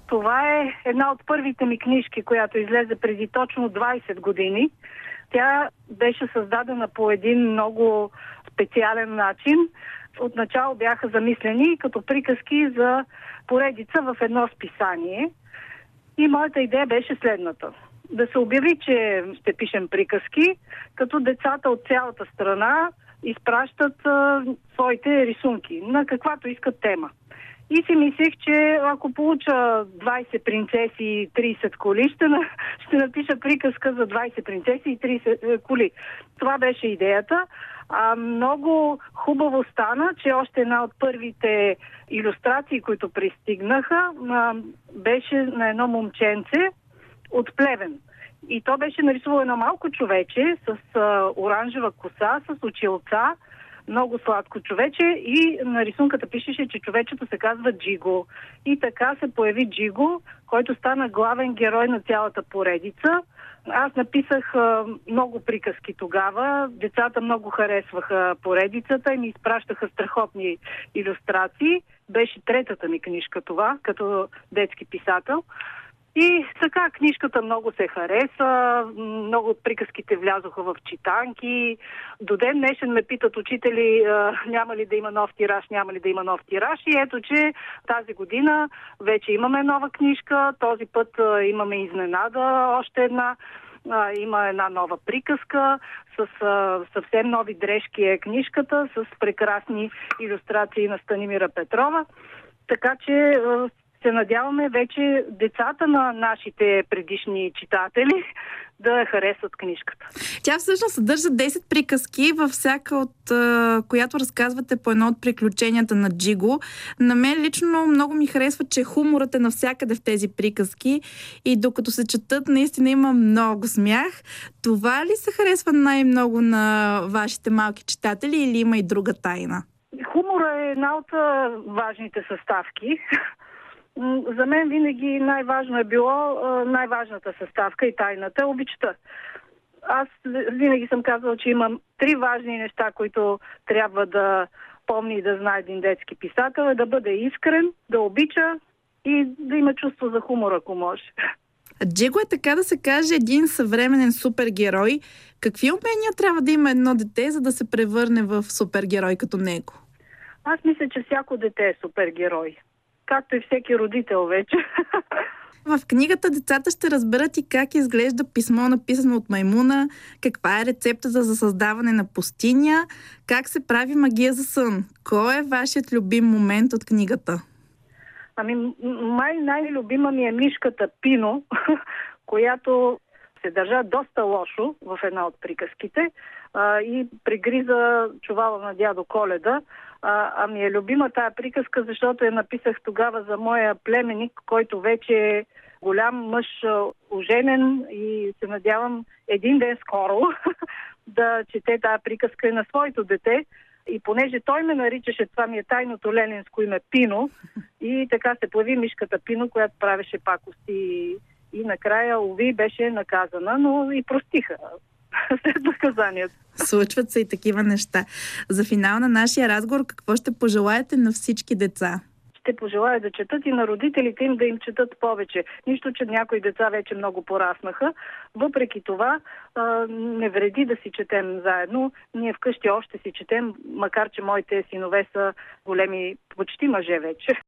Това е една от първите ми книжки, която излезе преди точно 20 години. Тя беше създадена по един много специален начин. Отначало бяха замислени като приказки за поредица в едно списание. И моята идея беше следната. Да се обяви, че ще пишем приказки, като децата от цялата страна изпращат своите рисунки на каквато искат тема. И си мислех, че ако получа 20 принцеси и 30 коли, ще напиша приказка за 20 принцеси и 30 коли. Това беше идеята. Много хубаво стана, че още една от първите илюстрации, които пристигнаха, беше на едно момченце от Плевен. И то беше нарисувало едно малко човече с оранжева коса, с очилца, много сладко човече, и на рисунката пишеше, че човечето се казва Джиго. И така се появи Джиго, който стана главен герой на цялата поредица. Аз написах много приказки тогава. Децата много харесваха поредицата и ми изпращаха страхотни илюстрации. Беше третата ми книжка това, като детски писател. И така, книжката много се хареса, много от приказките влязоха в читанки. До ден днешен ме питат учители, няма ли да има нов тираж, няма ли да има нов тираж. И ето, че тази година вече имаме нова книжка, този път имаме изненада, още една. Има една нова приказка, с съвсем нови дрежки е книжката, с прекрасни илюстрации на Станимира Петрова. Така че се надяваме вече децата на нашите предишни читатели да харесат книжката. Тя всъщност съдържа 10 приказки, във всяка от която разказвате по едно от приключенията на Джиго. На мен лично много ми харесва, че хуморът е навсякъде в тези приказки и докато се четат, наистина има много смях. Това ли се харесва най-много на вашите малки читатели или има и друга тайна? Хумора е една от важните съставки. За мен винаги най-важно е било най-важната съставка и тайната е обичта. Аз винаги съм казвала, че имам 3 важни неща, които трябва да помни и да знае един детски писател. Е да бъде искрен, да обича и да има чувство за хумор, ако може. Джиго е, така да се каже, един съвременен супергерой. Какви умения трябва да има едно дете, за да се превърне в супергерой като него? Аз мисля, че всяко дете е супергерой. Както и всеки родител вече. В книгата децата ще разберат и как изглежда писмо, написано от маймуна, каква е рецептата за създаване на пустиня, как се прави магия за сън. Кой е вашият любим момент от книгата? Най-любима ми е мишката Пино, която се държа доста лошо в една от приказките и пригриза чувала на дядо Коледа. Ми е любима тая приказка, защото я написах тогава за моя племенник, който вече е голям мъж, оженен, и се надявам един ден скоро да чете тая приказка и на своето дете. И понеже той ме наричаше, това ми е тайното ленинско име, Пино, и така се появи мишката Пино, която правеше пакости. И накрая, уви, беше наказана, но и простиха след наказанието. Случват се и такива неща. За финал на нашия разговор, какво ще пожелаете на всички деца? Ще пожелая да четат и на родителите им да им четат повече. Нищо, че някои деца вече много пораснаха. Въпреки това, не вреди да си четем заедно. Ние вкъщи още си четем, макар че моите синове са големи, почти мъже вече.